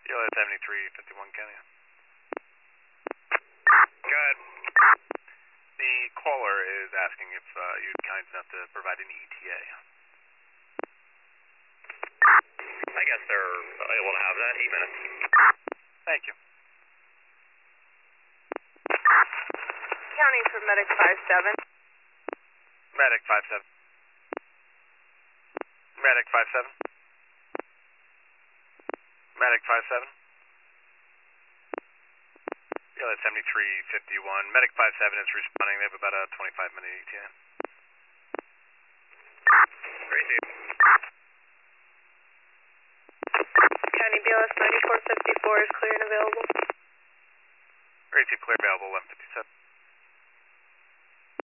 BLS 7351 County. Go ahead. The caller is asking if you'd kind enough to provide an ETA. I guess they're able to have that. 8 minutes. Thank you. County for Medic 57. Medic 57. Medic 57. Medic 57. BLS 7351. Medic 57 is responding. They have about a 25-minute ETA. Great, dude. County BLS 9454 is clear and available. Great, clear available 1157.